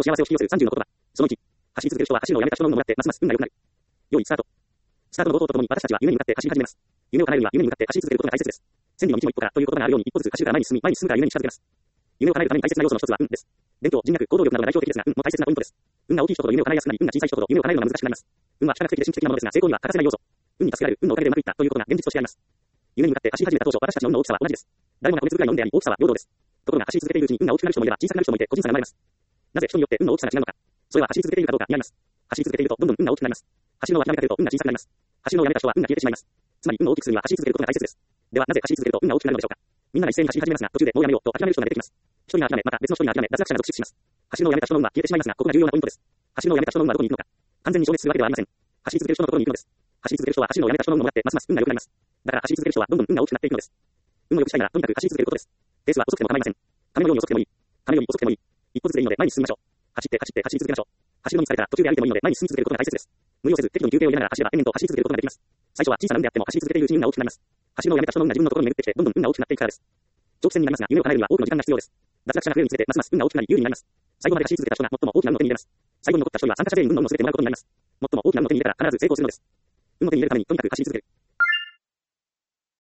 と幸せを引き寄せる30の言葉。その1、走り続ける人は走るのをやめた人の運をもらってますます運が良くなる。良いスタート。スタートの冒頭とともに私たちは夢に向かって走り始めます。夢を叶えるには夢に向かって走り続けることが大切です。千里の道も一歩からという言葉があるように一歩ずつ走るから前に進み、前に進むから夢に近づけます。夢を叶えるために大切な要素の一つは運です。伝統、人脈、行動力などが代表的ですが、運も大切なポイントです。運が大きい人ほど夢を叶えやすくなり、運が小さい人ほど夢を叶えるのが難しくなります。運は非科学的で神秘的なものですが、成功には欠かせない要素。運に助けられる、運のおかげでうまくいったということが現実としてあります。夢に向かって走り始めた当初、私たちの運の大きさは同じです。誰もが骨づくらいの運であり、大きさは平等です。ところが走り続けているうちに運が大きくなる人もいれば小さくなる人もいて、個人差が生まれます。なぜ人によって運の大きさが違うのか。それは走り続けているかどうかにあります。走り続けているとどんどん運が大きくなります。走るのを諦めかけると運が小さくなります。走るのをやめた人は運が消えてしまいます。つまり運を大きくするには走り続けることが大切です。ではなぜ走り続けると運が大きくなるのでしょうか。みんなが一斉に走り始めますが、途中でもうやめようと諦める人が出てきます。一人が諦め、また別の一人が諦め、脱落者が続出します。走るのをやめた人の運は消えてしまいますが、ここが重要なポイントです。走るのをやめた人の運はどこに行くのか。完全に消滅するわけではありません。走り続ける人のところに行くのです。走り続ける人は走るのをやめた人の運をもらってますます運が良くなります。だから走り続ける人はどんどん運が大きくなっていくのです。運を良くしたいならとにかく走り続けることです。ペースは遅くても構いません。亀のように遅くてもいい。亀より遅くてもいい。一歩ずつでいいので前に進みましょう。走って走り続けましょう。走るのに疲れたら途中で歩いてもいいので前に進み続けることが大切です。無理をせず適度に休憩を入れながら走れば延々と走り続けることができます。最初は小さな運であっても走り続けているうちに運が大きくなります。走るのをやめた人の運が自分のところに巡ってきてどんどん運が大きくなっていくからです。長期戦になりますが夢を叶えるには多くの時間が必要です。脱落者が増えるにつれてますます運が大きくなり有利になります。最後まで走り続けた人が最も大きな運を手に入れます。最後に残った人には参加者全員運の運を全てもらうことになります。最も大きな運を手に入れたら必ず成功するのです。運を手に入れるためにとにかく走り続ける。